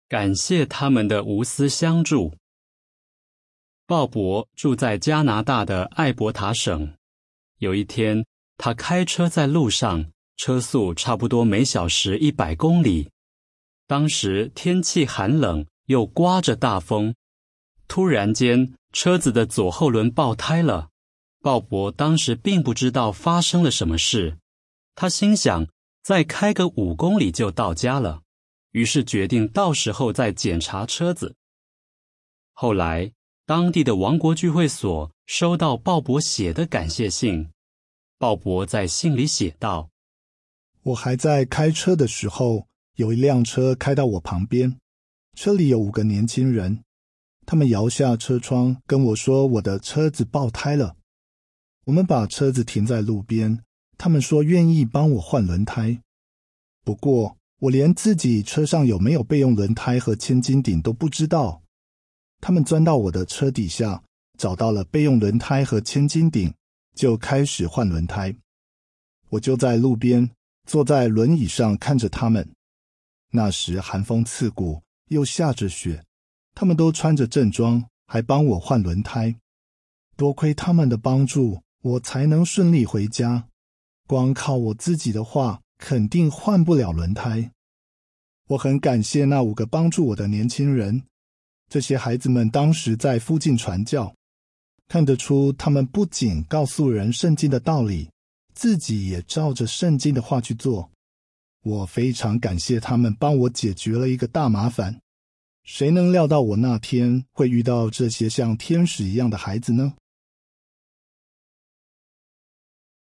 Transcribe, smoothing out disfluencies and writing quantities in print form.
感谢他们的无私相助。鲍勃住在加拿大的艾伯塔省。有一天，他开车在路上，车速差不多每小时100公里。当时天气寒冷，又刮着大风。突然间，车子的左后轮爆胎了。鲍勃当时并不知道发生了什么事，他心想，再开个5公里就到家了，于是决定到时候再检查车子。后来，当地的王国聚会所收到鲍勃写的感谢信。鲍勃在信里写道： 我还在开车的时候，有一辆车开到我旁边，车里有5个年轻人，他们摇下车窗跟我说我的车子爆胎了。我们把车子停在路边，他们说愿意帮我换轮胎。不过我连自己车上有没有备用轮胎和千斤顶都不知道。他们钻到我的车底下，找到了备用轮胎和千斤顶，就开始换轮胎。我就在路边坐在轮椅上看着他们。那时寒风刺骨，又下着雪，他们都穿着正装，还帮我换轮胎。多亏他们的帮助，我才能顺利回家。光靠我自己的话，肯定换不了轮胎。我很感谢那5个帮助我的年轻人。这些孩子们当时在附近传教，看得出他们不仅告诉人圣经的道理，自己也照着圣经的话去做。我非常感谢他们帮我解决了一个大麻烦。谁能料到我那天会遇到这些像天使一样的孩子呢？